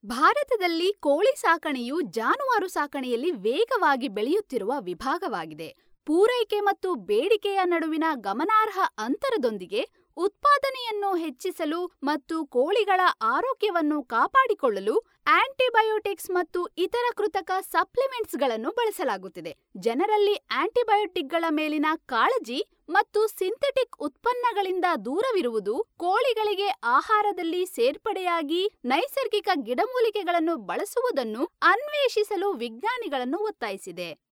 ಭಾರತದಲ್ಲಿ ಕೋಳಿ ಸಾಕಣೆಯು ಜಾನುವಾರು ಸಾಕಣೆಯಲ್ಲಿ ವೇಗವಾಗಿ ಬೆಳೆಯುತ್ತಿರುವ ವಿಭಾಗವಾಗಿದೆ. ಪೂರೈಕೆ ಮತ್ತು ಬೇಡಿಕೆಯ ನಡುವಿನ ಗಮನಾರ್ಹ ಅಂತರದೊಂದಿಗೆ, ಉತ್ಪಾದನೆಯನ್ನು ಹೆಚ್ಚಿಸಲು ಮತ್ತು ಕೋಳಿಗಳ ಆರೋಗ್ಯವನ್ನು ಕಾಪಾಡಿಕೊಳ್ಳಲು ಆಂಟಿಬಯೋಟಿಕ್ಸ್ ಮತ್ತು ಇತರ ಕೃತಕ ಸಪ್ಲಿಮೆಂಟ್ಸ್ಗಳನ್ನು ಬಳಸಲಾಗುತ್ತಿದೆ. ಜನರಲ್ಲಿ ಆಂಟಿಬಯೋಟಿಕ್ಗಳ ಮೇಲಿನ ಕಾಳಜಿ ಮತ್ತು ಸಿಂಥೆಟಿಕ್ ಉತ್ಪನ್ನಗಳಿಂದ ದೂರವಿರುವುದು ಕೋಳಿಗಳಿಗೆ ಆಹಾರದಲ್ಲಿ ಸೇರ್ಪಡೆಯಾಗಿ ನೈಸರ್ಗಿಕ ಗಿಡಮೂಲಿಕೆಗಳನ್ನು ಬಳಸುವುದನ್ನು ಅನ್ವೇಷಿಸಲು ವಿಜ್ಞಾನಿಗಳನ್ನು ಒತ್ತಾಯಿಸಿದೆ.